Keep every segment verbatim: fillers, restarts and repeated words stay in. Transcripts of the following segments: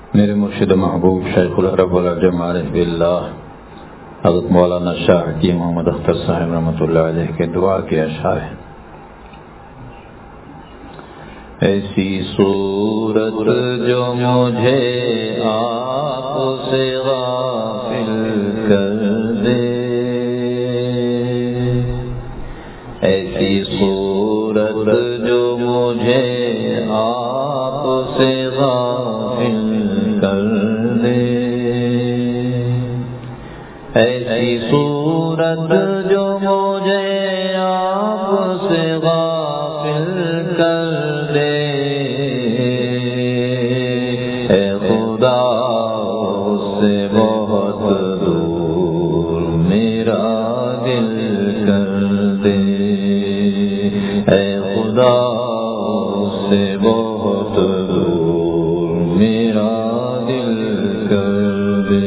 میرے مرشد محبوب شیخ العرب والعجم عارف باللہ حضرت مولانا شاہ حکیم محمد اختر صاحب رحمۃ اللہ علیہ کے دعا کے اشعار ہیں۔ ایسی صورت جو مجھے آپ سے غافل کر دے، ایسی صورت جو مجھے آپ سے غافل کر دے، ایسی صورت جو مجھے آپ سے غافل کر دے، اے خدا اس سے بہت دور میرا دل کر دے، اے خدا اس سے بہت دور میرا دل کر دے۔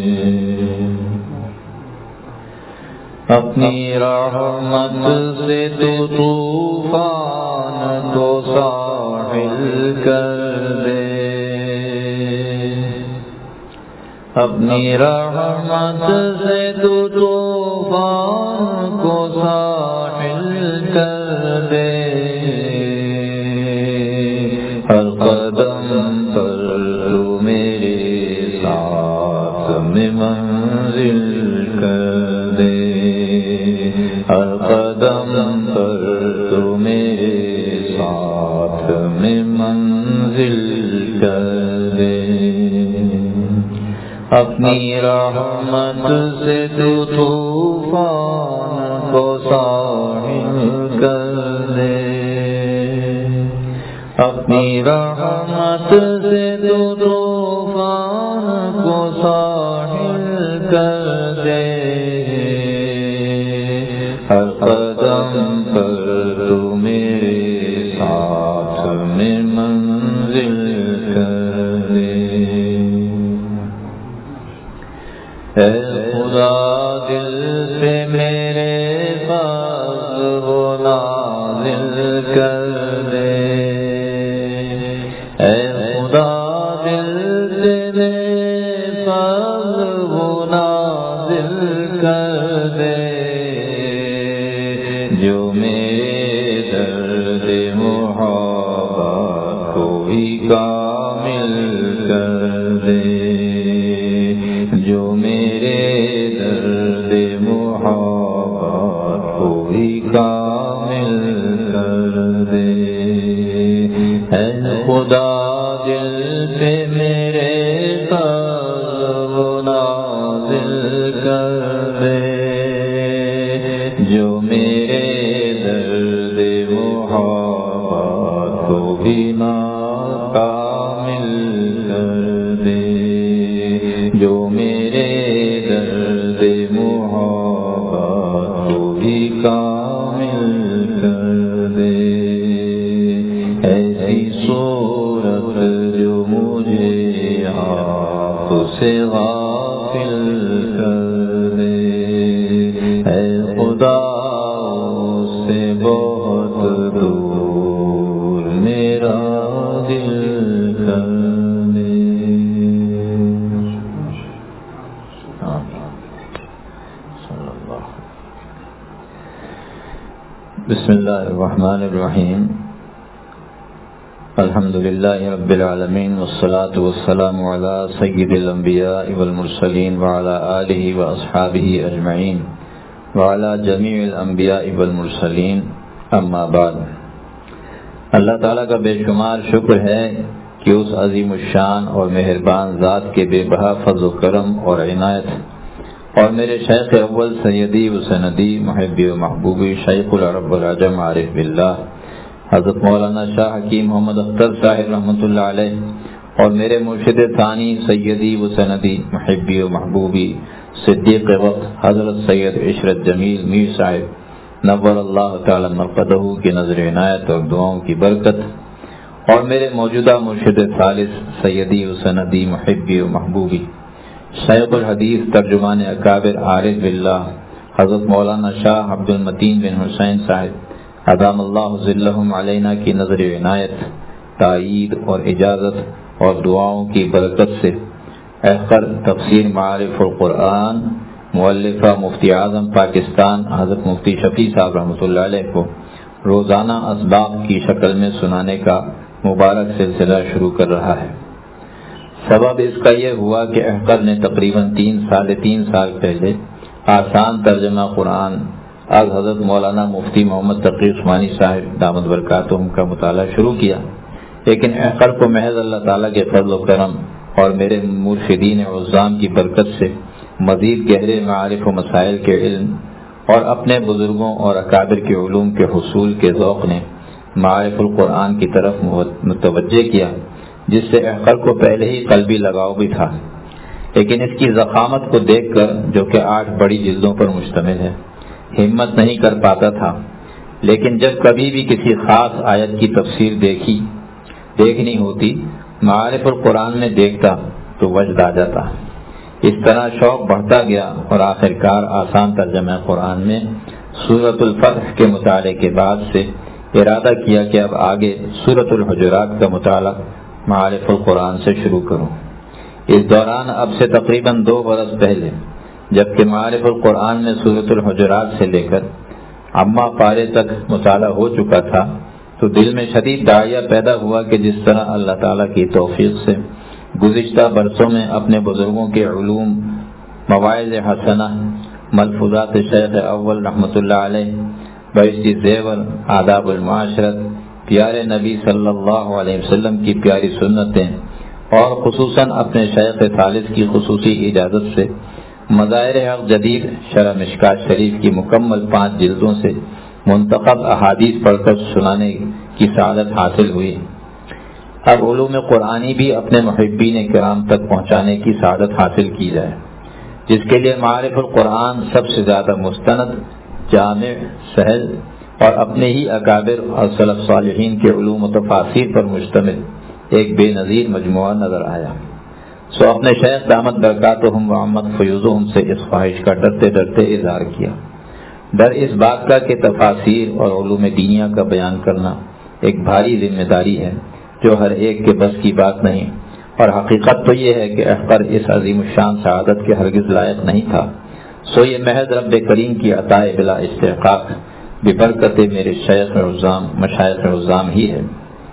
اپنی رحمت سے تو طوفان کو ساحل کر دے، اپنی رحمت سے تو طوفان کو ساحل کر دے، ہر قدم پر تو میرے ساتھ میں منزل کر دے، ہر قدم پر تو میرے ساتھ میں منزل کر دے، اپنی رحمت سے تو طوفان کو ساحل کر دے، اپنی رحمت سے تو طوفان کو ساحل کر دے، ہر قدم پر تو میرے ساتھ میں منزل کر دے، اے خدا دل سے میرے فضل و نازل کر دے، اے خدا دل سے میرے فضل و نازل کر دے، جو میرے درد محبت کو ہی کامل کر دے، جو میرے درد محبت کو ہی کامل کر دے، اے خدا دل پہ میرے فضل و نازل کر دے، جو میرے درد محبت کو بھی ناکامل کر دے، جو میرے درد محبت کو بھی کامل کر دے، ایسی صورت جو مجھے آپ سے غافل کر دے، اے خدا سے بہت دور میرا دل کر دے۔ بسم اللہ الرحمن الرحیم، الحمد للہ رب العالمین، والصلاة والسلام علی سید الانبیاء والمرسلین وعلی آلہ واصحابہ اجمعین وعلی جمیع الانبیاء والمرسلین، اما بعد۔ اللہ تعالیٰ کا بے شمار شکر ہے کہ اس عظیم الشان اور مہربان ذات کے بے بہا فضل و کرم اور عنایت، اور میرے شیخ اول سیدی و سندی محبی و محبوبی شیخ العرب والعجم عارف باللہ حضرت مولانا شاہ حکیم محمد اختر صاحب رحمۃ اللہ علیہ، اور میرے مرشد ثانی سیدی و سندی محبی و محبوبی صدیق وقت حضرت سید عشرت جمیل میر صاحب نور اللہ تعالی مرقدہ کی نظر عنایت اور دعاؤں کی برکت، اور میرے موجودہ مرشد ثالث سیدی و سندی محبی و محبوبی شیخ الحدیث ترجمان اکابر عارف باللہ حضرت مولانا شاہ عبد المتین بن حسین صاحب ادام اللہ ظلہم علینا کی نظر عنایت، تائید اور اجازت اور دعاؤں کی برکت سے احقر تفسیر معارف القرآن مؤلفہ مفتی اعظم پاکستان حضرت مفتی شفیع صاحب رحمۃ اللہ علیہ کو روزانہ اسباق کی شکل میں سنانے کا مبارک سلسلہ شروع کر رہا ہے۔ سبب اس کا یہ ہوا کہ احقر نے تقریباً تین ساڑھے تین سال پہلے آسان ترجمہ قرآن از حضرت مولانا مفتی محمد تقی عثمانی صاحب دامت برکاتہم کا مطالعہ شروع کیا، لیکن احقر کو محض اللہ تعالیٰ کے فضل و کرم اور میرے مرشدین عظام کی برکت سے مزید گہرے معارف و مسائل کے علم اور اپنے بزرگوں اور اکابر کے علوم کے حصول کے ذوق نے معارف القرآن کی طرف متوجہ کیا، جس سے احقر کو پہلے ہی قلبی لگاؤ بھی تھا، لیکن اس کی ضخامت کو دیکھ کر جو کہ آٹھ بڑی جلدوں پر مشتمل ہے ہمت نہیں کر پاتا تھا۔ لیکن جب کبھی بھی کسی خاص آیت کی تفسیر دیکھی دیکھنی ہوتی معارف القرآن میں دیکھتا تو وجد آ جاتا۔ اس طرح شوق بڑھتا گیا اور آخرکار آسان ترجمہ قرآن میں سورۃ الفتح کے مطالعے کے بعد سے ارادہ کیا کہ اب آگے سورۃ الحجرات کا مطالعہ معارف القرآن سے شروع کروں۔ اس دوران اب سے تقریباً دو برس پہلے جبکہ معارف القرآن میں سورۃ الحجرات سے لے کر عامہ پارے تک مطالعہ ہو چکا تھا تو دل میں شدید داعیہ پیدا ہوا کہ جس طرح اللہ تعالیٰ کی توفیق سے گزشتہ برسوں میں اپنے بزرگوں کے علوم، مواعظ حسنہ، ملفوظات شیخ اول رحمۃ اللہ علیہ، بہشتی زیور، آداب المعاشرت، پیارے نبی صلی اللہ علیہ وسلم کی پیاری سنتیں اور خصوصاً اپنے شیخ ثالث کی خصوصی اجازت سے مظاہر حق جدید شرح مشکات شریف کی مکمل پانچ جلدوں سے منتخب احادیث پڑھ کر سنانے کی سعادت حاصل ہوئی۔ اب علوم قرآنی بھی اپنے محبین کرام تک پہنچانے کی سعادت حاصل کی جائے، جس کے لیے معارف القرآن سب سے زیادہ مستند، جامع، سہل اور اپنے ہی اکابر اور سلف صالحین کے علوم و تفاسیر پر مشتمل ایک بے نظیر مجموعہ نظر آیا۔ سو اپنے شیخ دامت برکاتہم و عمت فیوزہم سے اس خواہش کا ڈرتے ڈرتے اظہار کیا۔ ڈر اس بات کا کہ تفاسیر اور علوم دینیا کا بیان کرنا ایک بھاری ذمہ داری ہے جو ہر ایک کے بس کی بات نہیں، اور حقیقت تو یہ ہے کہ احقر اس عظیم الشان سعادت کے ہرگز لائق نہیں تھا، سو یہ محض رب کریم کی عطائے بلا استحقاق ببرکت میرے شیخ عظام مشائخ عظام ہی ہے۔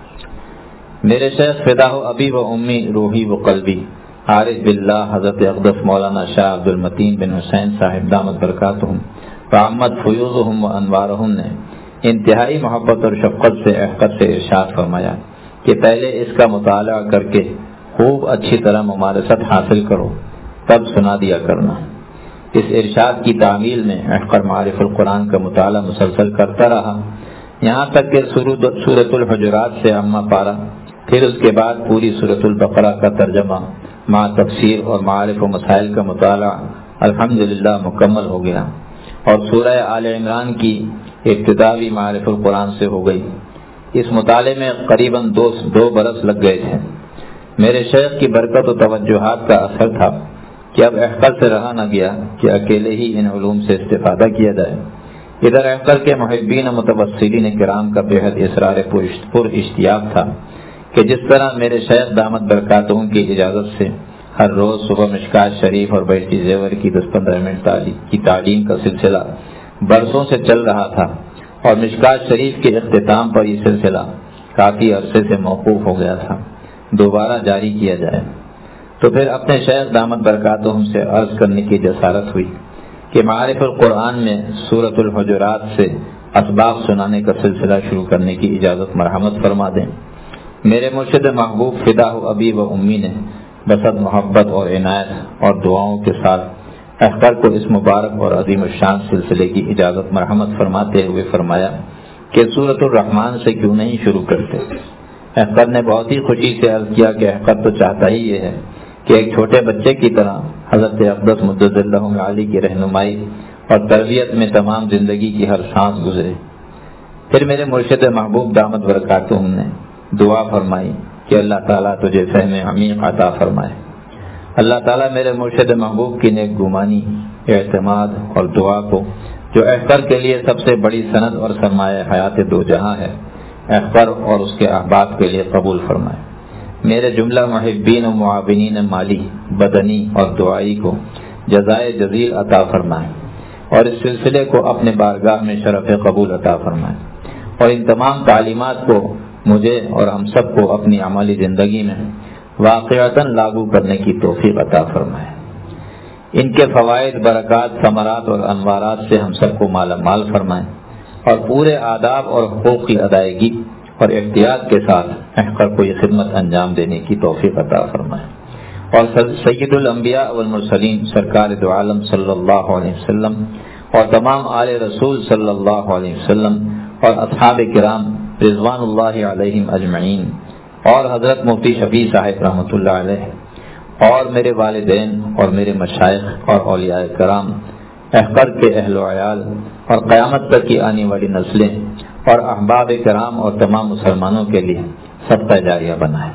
میرے شیخ فدا و ابی و امی روحی و قلبی عارف باللہ حضرت اقدس مولانا شاہ عبد المتین بن حسین صاحب دامت برکاتہم فعمت فیوزہم و انوارہم نے انتہائی محبت اور شفقت سے احقر سے ارشاد فرمایا کہ پہلے اس کا مطالعہ کر کے خوب اچھی طرح ممارست حاصل کرو، تب سنا دیا کرنا۔ اس ارشاد کی تعمیل میں احقر معارف القرآن کا مطالعہ مسلسل کرتا رہا، یہاں تک کہ سورۃ الحجرات سے عامہ پارا، پھر اس کے بعد پوری سورۃ البقرہ کا ترجمہ مع تفسیر اور معارف و مسائل کا مطالعہ الحمدللہ مکمل ہو گیا، اور سورہ آل عمران کی ابتدا بھی معارف القرآن سے ہو گئی۔ اس مطالعے میں قریباً دو دو برس لگ گئے تھے۔ میرے شیخ کی برکت و توجہات کا اثر تھا کہ اب احقر سے رہا نہ گیا کہ اکیلے ہی ان علوم سے استفادہ کیا جائے۔ ادھر احقر کے محبین و متوسلین کرام کا بےحد اصرار پر اشتیاق تھا کہ جس طرح میرے شیخ دامت برکاتہم کی اجازت سے ہر روز صبح مشکات شریف اور بہشتی زیور کی دس پندرہ منٹ کی تعلیم کا سلسلہ برسوں سے چل رہا تھا، اور مشکات شریف کے اختتام پر یہ سلسلہ کافی عرصے سے موقوف ہو گیا تھا، دوبارہ جاری کیا جائے تو پھر اپنے شیخ دامت برکاتہم سے عرض کرنے کی جسارت ہوئی کہ معارف القرآن میں سورۃ الحجرات سے اسباق سنانے کا سلسلہ شروع کرنے کی اجازت مرحمت فرما دیں۔ میرے مرشد محبوب فدا و ابی و امی نے بسط محبت اور عنایت اور دعاؤں کے ساتھ احقر کو اس مبارک اور عظیم الشان سلسلے کی اجازت مرحمت فرماتے ہوئے فرمایا کہ سورۃ الرحمن سے کیوں نہیں شروع کرتے۔ احقر نے بہت ہی خوشی سے عرض کیا کہ احقر تو چاہتا ہی یہ ہے کہ ایک چھوٹے بچے کی طرح حضرت اقدس مجدد اللہ علی کی رہنمائی اور تربیت میں تمام زندگی کی ہر سانس گزرے۔ پھر میرے مرشد محبوب دامت برکاتہم نے دعا فرمائی کہ اللہ تعالیٰ تجھے فہم عمیق عطا فرمائے۔ اللہ تعالیٰ میرے مرشد محبوب کی نیک گمانی، اعتماد اور دعا کو جو احقر کے لیے سب سے بڑی سند اور سرمایہ حیات دو جہاں ہے، احقر اور اس کے احباب کے لیے قبول فرمائے۔ میرے جملہ محبین و معاونین مالی، بدنی اور دعائی کو جزائے جزیل عطا فرمائیں، اور اس سلسلے کو اپنے بارگاہ میں شرف قبول عطا فرمائیں، اور ان تمام تعلیمات کو مجھے اور ہم سب کو اپنی عملی زندگی میں واقعتاً لاگو کرنے کی توفیق عطا فرمائیں۔ ان کے فوائد، برکات، ثمرات اور انوارات سے ہم سب کو مالا مال فرمائیں، اور پورے آداب اور حقوق کی ادائیگی اور احتیاط کے ساتھ احقر کو یہ خدمت انجام دینے کی توفیق عطا فرمائیں، اور سید الانبیاء والمرسلین سرکار دو عالم صلی اللہ علیہ وسلم اور تمام آل رسول صلی اللہ علیہ وسلم اور اصحاب کرام رضوان اللہ علیہم اجمعین، اور حضرت مفتی شفیع صاحب رحمۃ اللہ علیہ، اور میرے والدین اور میرے مشائخ اور اولیاء کرام، احقر کے اہل و عیال، اور قیامت تک کی آنے والی نسلیں اور احباب کرام اور تمام مسلمانوں کے لیے صدقہ جاریہ بنائے۔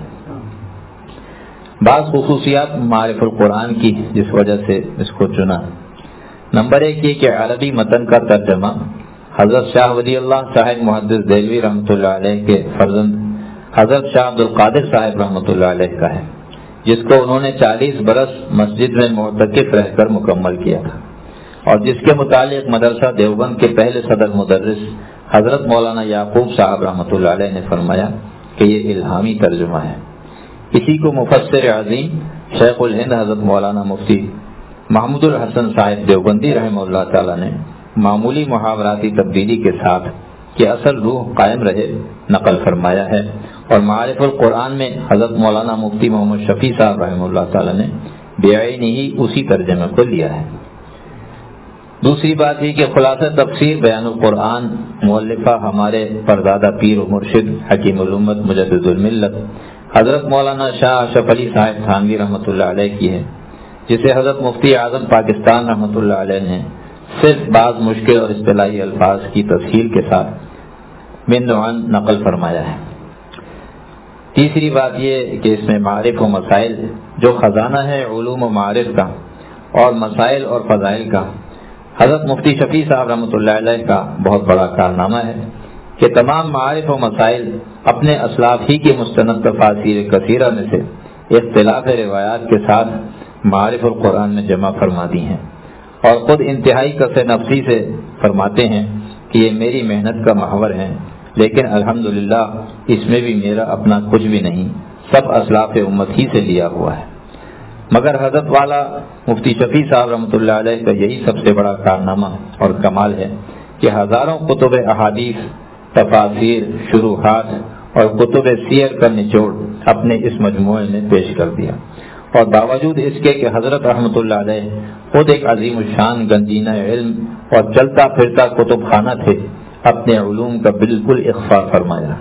بعض خصوصیات معارف القرآن کی جس وجہ سے اس کو چنا، نمبر ایک یہ کہ عربی متن کا ترجمہ حضرت شاہ ولی اللہ صاحب محدث دہلوی رحمۃ اللہ علیہ کے فرزند حضرت شاہ عبد القادر صاحب رحمۃ اللہ علیہ کا ہے، جس کو انہوں نے چالیس برس مسجد میں معتکف رہ کر مکمل کیا تھا، اور جس کے متعلق مدرسہ دیوبند کے پہلے صدر مدرس حضرت مولانا یعقوب صاحب رحمۃ اللہ علیہ نے فرمایا کہ یہ الہامی ترجمہ ہے۔ اسی کو مفسر عظیم شیخ الہند حضرت مولانا مفتی محمود الحسن صاحب دیوبندی رحمہ اللہ تعالیٰ نے معمولی محاوراتی تبدیلی کے ساتھ کہ اصل روح قائم رہے نقل فرمایا ہے، اور معارف القرآن میں حضرت مولانا مفتی محمد شفیع صاحب رحمہ اللہ تعالیٰ نے بعینی ہی اسی ترجمے کو لیا ہے۔ دوسری بات یہ کہ خلاصہ تفسیر بیان القرآن مؤلفہ ہمارے پردادہ پیر و مرشد حکیم الامت مجدد الملت حضرت مولانا شاہ اشرف علی صاحب تھانوی رحمۃ اللہ علیہ کی ہے، جسے حضرت مفتی اعظم پاکستان رحمۃ اللہ علیہ نے صرف بعض مشکل اور اصطلاحی الفاظ کی تسہیل کے ساتھ من نوعاً نقل فرمایا ہے۔ تیسری بات یہ کہ اس میں معارف و مسائل جو خزانہ ہے علوم و معارف کا اور مسائل اور فضائل کا، حضرت مفتی شفیع صاحب رحمۃ اللہ علیہ کا بہت بڑا کارنامہ ہے کہ تمام معارف و مسائل اپنے اسلاف ہی کی مستند تفاسیر کثیرہ میں سے اختلاف روایات کے ساتھ معارف القرآن میں جمع فرما دی ہیں، اور خود انتہائی کس نفسی سے فرماتے ہیں کہ یہ میری محنت کا محور ہے، لیکن الحمدللہ اس میں بھی میرا اپنا کچھ بھی نہیں، سب اسلاف امت ہی سے لیا ہوا ہے۔ مگر حضرت والا مفتی شفیع صاحب رحمۃ اللہ علیہ کا یہی سب سے بڑا کارنامہ اور کمال ہے کہ ہزاروں کتب احادیث، تفاسیر، شروحات اور کتب سیر کا نچوڑ اپنے اس مجموعے میں پیش کر دیا، اور باوجود اس کے کہ حضرت رحمۃ اللہ علیہ خود ایک عظیم الشان گنجینہ علم اور چلتا پھرتا کتب خانہ تھے، اپنے علوم کا بالکل اخفاء فرمایا۔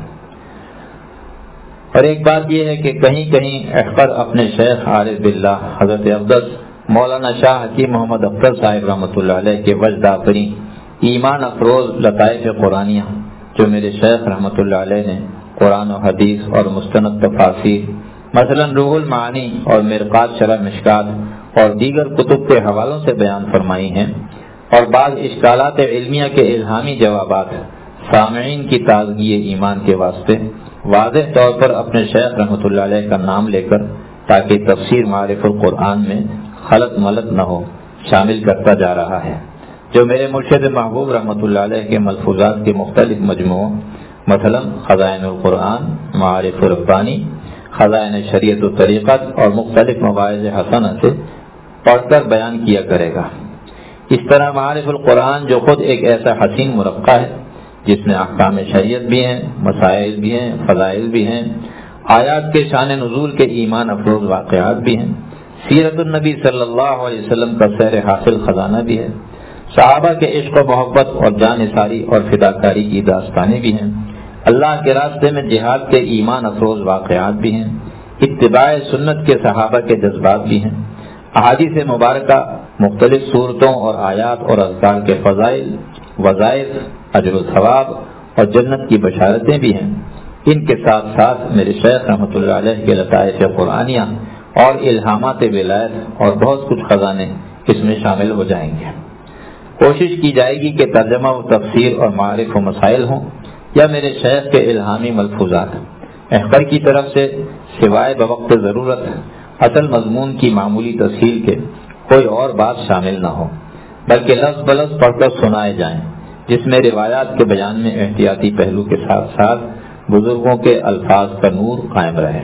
اور ایک بات یہ ہے کہ کہیں کہیں احقر اپنے شیخ عارف باللہ حضرت اقدس مولانا شاہ حکیم محمد اختر صاحب رحمۃ اللہ علیہ کے وجد آفرین ایمان افروز لطائف قرآنیہ جو میرے شیخ رحمۃ اللہ علیہ نے قرآن و حدیث اور مستند تفاسیر مثلا روح المعانی اور مرقات شرح مشکات اور دیگر کتب کے حوالوں سے بیان فرمائی ہیں، اور بعض اشکالات علمیہ کے الہامی جوابات سامعین کی تازگی ایمان کے واسطے واضح طور پر اپنے شیخ رحمۃ اللہ علیہ کا نام لے کر تاکہ تفسیر معارف القرآن میں خلط ملط نہ ہو شامل کرتا جا رہا ہے، جو میرے مرشد محبوب رحمۃ اللہ علیہ کے ملفوظات کے مختلف مجموعوں مثلا خزائن القرآن، معارف ربانی، خزائن شریعت و طریقت اور مختلف مواعظ حسنہ سے پڑھ کر بیان کیا کرے گا۔ اس طرح معارف القرآن جو خود ایک ایسا حسین مرقع ہے جس میں احکام شریعت بھی ہیں، مسائل بھی ہیں، فضائل بھی ہیں، آیات کے شان نزول کے ایمان افروز واقعات بھی ہیں، سیرت النبی صلی اللہ علیہ وسلم کا سیر حاصل خزانہ بھی ہے، صحابہ کے عشق و محبت اور جان نثاری اور فداکاری کی داستانیں بھی ہیں، اللہ کے راستے میں جہاد کے ایمان افروز واقعات بھی ہیں، اتباع سنت کے صحابہ کے جذبات بھی ہیں، احادیث مبارکہ مختلف صورتوں اور آیات اور اذکار کے فضائل، وظائف، اجر و ثواب اور جنت کی بشارتیں بھی ہیں۔ ان کے ساتھ ساتھ میرے شیخ رحمۃ اللہ علیہ کے لطائف قرآنیہ اور الہامات ولایت اور بہت کچھ خزانے اس میں شامل ہو جائیں گے۔ کوشش کی جائے گی کہ ترجمہ و تفسیر اور معارف و مسائل ہوں یا میرے شیخ کے الہامی ملفوظات، احقر کی طرف سے سوائے بوقت ضرورت اصل مضمون کی معمولی تسہیل کے کوئی اور بات شامل نہ ہو، بلکہ لفظ بلفظ پڑھ کر سنائے جائیں، جس میں روایات کے بیان میں احتیاطی پہلو کے ساتھ ساتھ بزرگوں کے الفاظ کا نور قائم رہے۔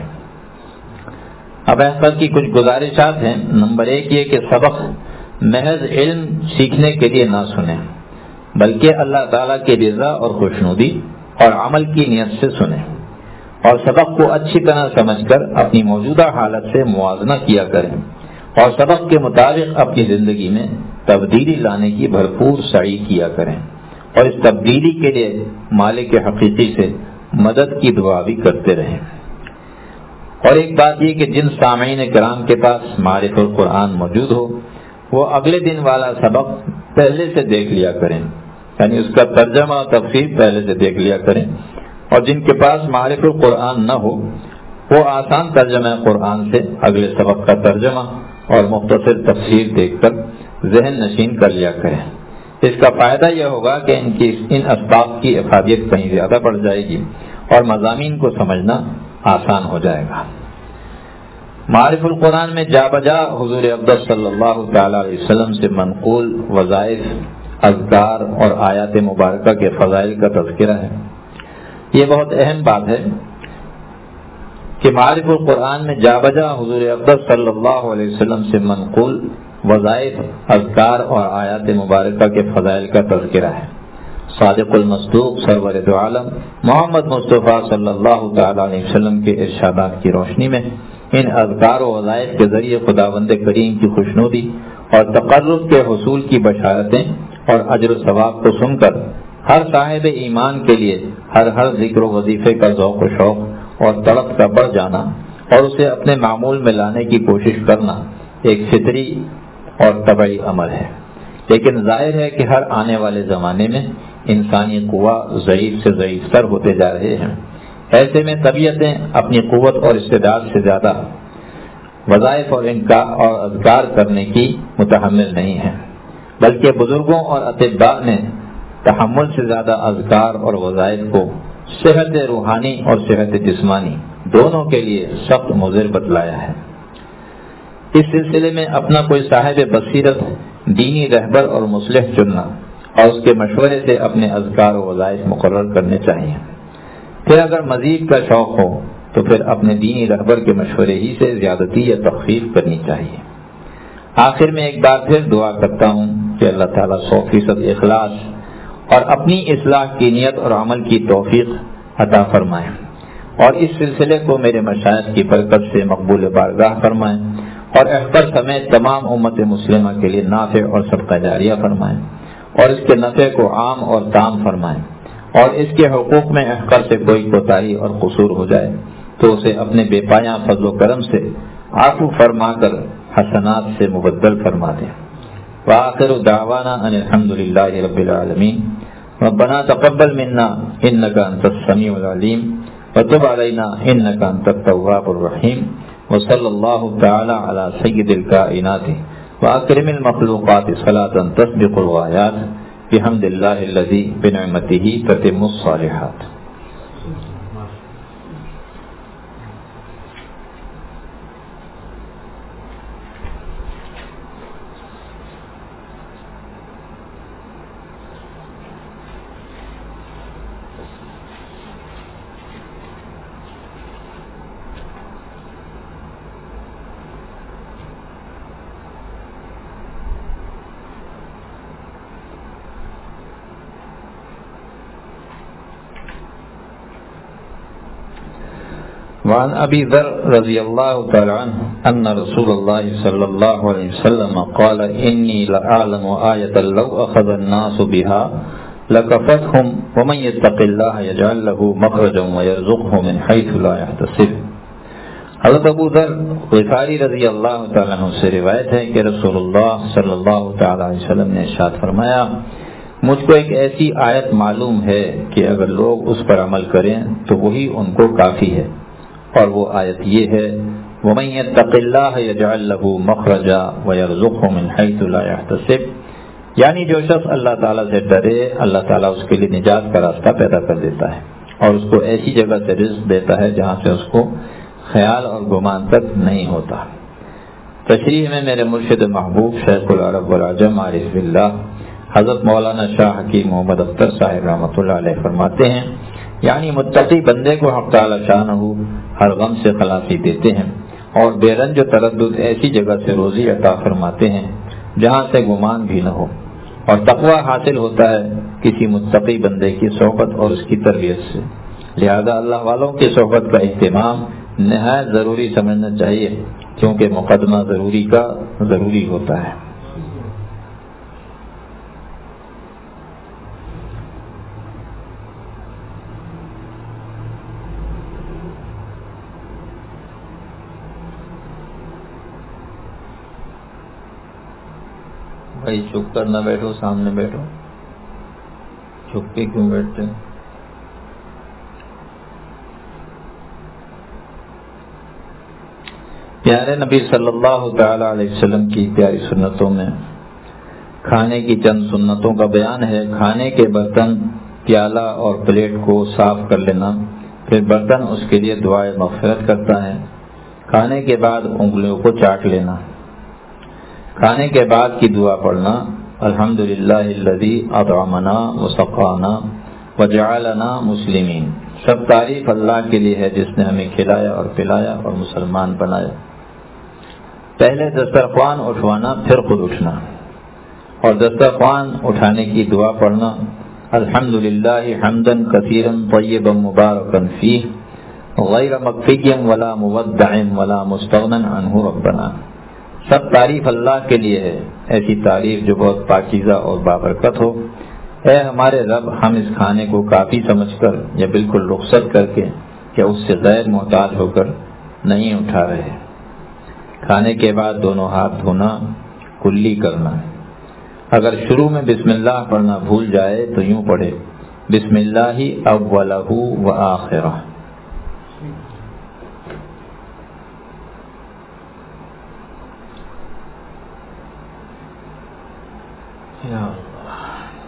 اب احقر کی کچھ گزارشات ہیں۔ نمبر ایک یہ کہ سبق محض علم سیکھنے کے لیے نہ سنیں، بلکہ اللہ تعالیٰ کی رضا اور خوشنودی اور عمل کی نیت سے سنیں، اور سبق کو اچھی طرح سمجھ کر اپنی موجودہ حالت سے موازنہ کیا کریں، اور سبق کے مطابق اپنی زندگی میں تبدیلی لانے کی بھرپور سعی کیا کریں، اور اس تبدیلی کے لیے مالک حقیقی سے مدد کی دعا بھی کرتے رہیں۔ اور ایک بات یہ کہ جن سامعین کرام کے پاس معرفت القرآن موجود ہو وہ اگلے دن والا سبق پہلے سے دیکھ لیا کریں، یعنی اس کا ترجمہ اور تفسیر پہلے سے دیکھ لیا کریں، اور جن کے پاس معرفت القرآن نہ ہو وہ آسان ترجمہ قرآن سے اگلے سبق کا ترجمہ اور مختصر تفسیر دیکھ کر ذہن نشین کر لیا کریں۔ اس کا فائدہ یہ ہوگا کہ ان کی ان اسباق کی افادیت کہیں زیادہ بڑھ جائے گی اور مضامین کو سمجھنا آسان ہو جائے گا۔ معرف القرآن میں جا بجا حضور اقدس صلی اللہ تعالی علیہ وسلم سے منقول وظائف، اذکار اور آیات مبارکہ کے فضائل کا تذکرہ ہے۔ یہ بہت اہم بات ہے کہ معرف القرآن میں جا بجا حضور اقدس صلی اللہ علیہ وسلم سے منقول وظائف، اذکار اور آیات مبارکہ کے فضائل کا تذکرہ ہے۔ صادق المصدوق سرور دو عالم محمد مصطفیٰ صلی اللہ تعالی علیہ وسلم کے ارشادات کی روشنی میں ان اذکار و وظائف کے ذریعے خداوند کریم کی خوشنودی اور تقرب کے حصول کی بشارتیں اور اجر و ثواب کو سن کر ہر صاحب ایمان کے لیے ہر ہر ذکر و وظیفے کا ذوق و شوق اور طلب کا بڑھ جانا اور اسے اپنے معمول میں لانے کی کوشش کرنا ایک فطری اور طبعی عمل ہے۔ لیکن ظاہر ہے کہ ہر آنے والے زمانے میں انسانی قوا ضعیف سے ضعیف تر ہوتے جا رہے ہیں۔ ایسے میں طبیعتیں اپنی قوت اور استعداد سے زیادہ وظائف اور انکار اور اذکار کرنے کی متحمل نہیں ہیں، بلکہ بزرگوں اور اطباء نے تحمل سے زیادہ اذکار اور وظائف کو صحت روحانی اور صحت جسمانی دونوں کے لیے سخت مضر بتلایا ہے۔ اس سلسلے میں اپنا کوئی صاحب بصیرت دینی رہبر اور مصلح چننا اور اس کے مشورے سے اپنے اذکار و وظائف مقرر کرنے چاہیے۔ پھر اگر مزید کا شوق ہو تو پھر اپنے دینی رہبر کے مشورے ہی سے زیادتی یا تخفیف کرنی چاہیے۔ آخر میں ایک بار پھر دعا کرتا ہوں کہ اللہ تعالیٰ سو فیصد اخلاص اور اپنی اصلاح کی نیت اور عمل کی توفیق عطا فرمائیں، اور اس سلسلے کو میرے مشائخ کی برکت سے مقبول بارگاہ فرمائیں، اور احقر سمیت تمام امت مسلمہ کے لیے نافع اور صدقہ جاریہ فرمائیں، اور اس کے نفع کو عام اور تام فرمائیں، اور اس کے حقوق میں احقر سے کوئی کوتاہی اور قصور ہو جائے تو اسے اپنے بے پایاں فضل و کرم سے عفو فرما کر حسنات سے مبدل فرما دیں۔ وآخر دعوانا ان الحمد للہ رب العالمین۔ ربنا تقبل منا انک انت السمیع العلیم وتب علینا انک انت التواب الرحیم، وصلی اللہ تعالی علی سید الکائنات واکرم المخلوقات صلاۃ تسبق الغایات بحمد اللہ الذی بنعمتہ تتم الصالحات۔ وعن ابی ذر رضی اللہ تعالی عنہ ان رسول اللہ صلی اللہ علیہ وسلم قال انی لأعلم آیۃ لو اخذ الناس بها لکفتهم ومن یتق اللہ یجعل له مخرجا ویرزقه من حیث لا یحتسب۔ حضرت ابو ذر غفاری رضی اللہ تعالی عنہ سے روایت ہے کہ رسول اللہ صلی اللہ تعالی علیہ وسلم نے ارشاد فرمایا، مجھ کو ایک ایسی آیت معلوم ہے کہ اگر لوگ اس پر عمل کریں تو وہی ان کو کافی ہے، اور وہ آیت یہ ہے وَمَن يَتَّقِ اللَّهَ يَجْعَل لَّهُ مَخْرَجًا وَيَرْزُقْهُ مِنْ حَيْثُ لَا يَحْتَسِبُ، یعنی جو شخص اللہ تعالیٰ سے ڈرے اللہ تعالیٰ اس کے لیے نجات کا راستہ پیدا کر دیتا ہے اور اس کو ایسی جگہ سے رزق دیتا ہے جہاں سے اس کو خیال اور گمان تک نہیں ہوتا۔ تشریح میں میرے مرشد محبوب شیخ العرب والعجم عارف باللہ حضرت مولانا شاہ حکیم محمد اختر صاحب رحمۃ اللہ علیہ فرماتے ہیں، یعنی متقی بندے کو حق تعالی شانہ ہر غم سے خلاصی دیتے ہیں اور بے رنج و تردد ایسی جگہ سے روزی عطا فرماتے ہیں جہاں سے گمان بھی نہ ہو، اور تقویٰ حاصل ہوتا ہے کسی متقی بندے کی صحبت اور اس کی تربیت سے۔ لہذا اللہ والوں کی صحبت کا اہتمام نہایت ضروری سمجھنا چاہیے، کیونکہ مقدمہ ضروری کا ضروری ہوتا ہے۔ بھائی چھپ کر نہ بیٹھو، سامنے بیٹھو، چھپ کے کیوں بیٹھتے ہیں؟ پیارے نبی صلی اللہ تعالی علیہ وسلم کی پیاری سنتوں میں کھانے کی چند سنتوں کا بیان ہے۔ کھانے کے برتن، پیالہ اور پلیٹ کو صاف کر لینا، پھر برتن اس کے لیے دعائے مغفرت کرتا ہے۔ کھانے کے بعد انگلیوں کو چاٹ لینا۔ کھانے کے بعد کی دعا پڑھنا، الحمدللہ الذی اطعمنا وسقانا وجعلنا مسلمین۔ سب تعریف اللہ کے لیے ہے جس نے ہمیں کھلایا اور پلایا اور مسلمان بنایا۔ پہلے دسترخوان اٹھوانا، پھر خود اٹھنا، اور دسترخوان اٹھانے کی دعا پڑھنا، الحمدللہ حمدا کثیرا طیبا مبارکا فیہ غیر مکفی ولا مودع ولا مستغنی عنہ ربنا۔ سب تعریف اللہ کے لیے ہے، ایسی تعریف جو بہت پاکیزہ اور بابرکت ہو۔ اے ہمارے رب، ہم اس کھانے کو کافی سمجھ کر یا بالکل رخصت کر کے یا اس سے غیر محتاج ہو کر نہیں اٹھا رہے۔ کھانے کے بعد دونوں ہاتھ دھونا، کلی کرنا۔ اگر شروع میں بسم اللہ پڑھنا بھول جائے تو یوں پڑھے، بسم اللہ اولہ و آخرہ۔ یا اللہ،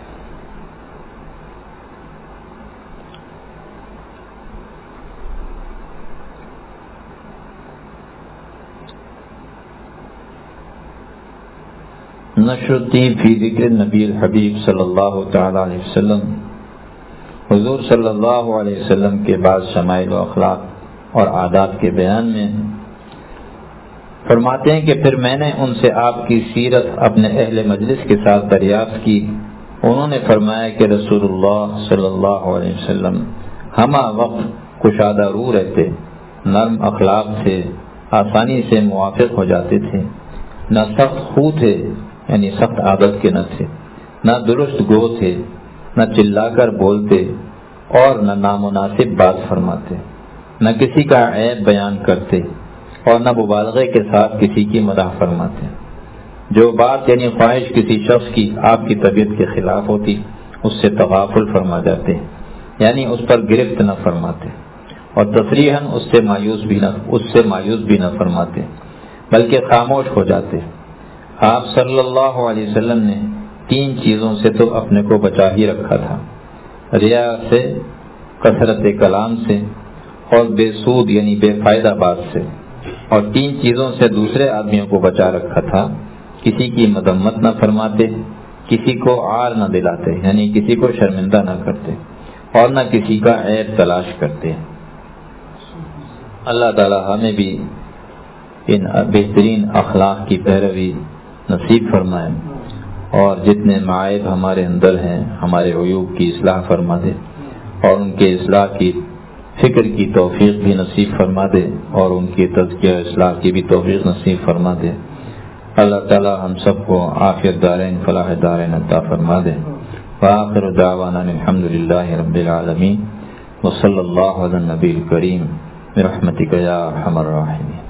نشرتی فی ذکر نبی الحبیب صلی اللہ تعالی علیہ وسلم۔ حضور صلی اللہ علیہ وسلم کے بعد شمائل و اخلاق اور عادات کے بیان میں فرماتے ہیں کہ پھر میں نے ان سے آپ کی سیرت اپنے اہل مجلس کے ساتھ دریافت کی۔ انہوں نے فرمایا کہ رسول اللہ صلی اللہ علیہ وسلم ہمہ وقت کشادہ روح رہتے، نرم اخلاق تھے، آسانی سے موافق ہو جاتے تھے، نہ سخت خو تھے یعنی سخت عادت کے نہ تھے، نہ درست گو تھے، نہ چلا کر بولتے اور نہ نامناسب بات فرماتے، نہ کسی کا عیب بیان کرتے اور نہ مبالغے کے ساتھ کسی کی مدح فرماتے۔ جو بات یعنی خواہش کسی شخص کی آپ کی طبیعت کے خلاف ہوتی اس سے تغافل فرما جاتے، یعنی اس پر گرفت نہ فرماتے، اور تصریحاً اس سے مایوس بھی نہ اس سے مایوس بھی نہ فرماتے بلکہ خاموش ہو جاتے۔ آپ صلی اللہ علیہ وسلم نے تین چیزوں سے تو اپنے کو بچا ہی رکھا تھا، ریا سے، کثرت کلام سے اور بے سود یعنی بے فائدہ بات سے، اور تین چیزوں سے دوسرے آدمیوں کو بچا رکھا تھا، کسی کی مذمت نہ فرماتے، کسی کو عار نہ دلاتے یعنی کسی کو شرمندہ نہ کرتے، اور نہ کسی کا عیب تلاش کرتے۔ اللہ تعالی ہمیں بھی ان بہترین اخلاق کی پیروی نصیب فرمائے، اور جتنے معائب ہمارے اندر ہیں ہمارے عیوب کی اصلاح فرما دے، اور ان کے اصلاح کی فکر کی توفیق بھی نصیب فرما دے، اور ان کی تزکیہ اصلاح کی بھی توفیق نصیب فرما دے۔ اللہ تعالی ہم سب کو عافیت دارین فلاح دارین عطا فرما دے۔ وآخر دعوانا الحمدللہ رب العالمین، وصلی اللہ علی النبی الکریم برحمتک یا ارحم الراحمین۔